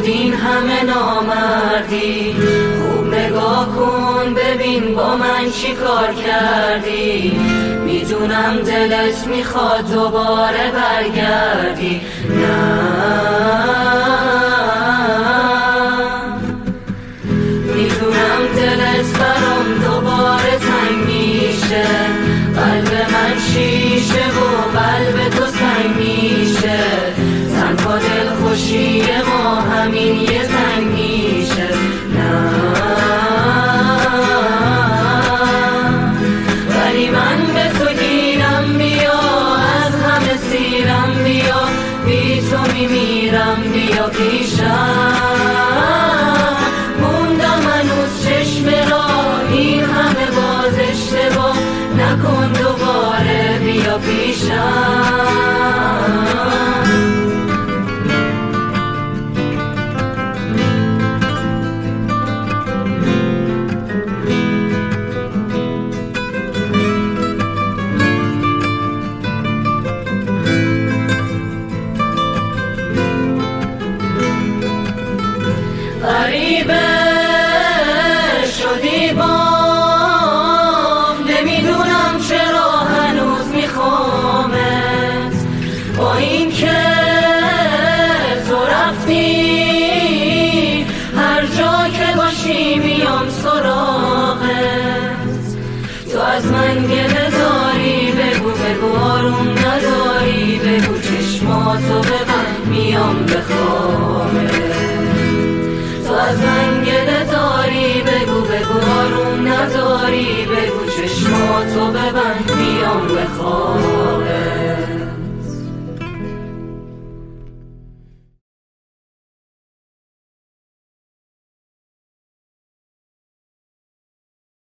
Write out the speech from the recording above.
بود این همه نامردی؟ خوب نگاه کن ببین با من چی کار کردی. میدونم دلت میخواد دوباره برگردی، نه میدونم دلت برام دوباره تنگ میشه. قلب من شیشه و قلب تو سنگ میشه. تنها دلخوشی ما همین یه زنگ میشه، نه ولی من به تو گیرم بیا، از همه سیرم بیا، بی تو میمیرم بیا پیشم. موندم هنوز چشم را این همه باز اشتباه نکن، دوباره بیا پیشم. غریبه شدی بام، نمیدونم چرا هنوز میخوامت. با این که تو رفتی هر جا که باشی میام سراغت. تو از من گله داری بگو بگو، آروم نداری بگو، چشماتو ببند میام بخوامت. تو از من گله داری بگو بگو، آروم نداری بگو، چشماتو ببند میام بخوام.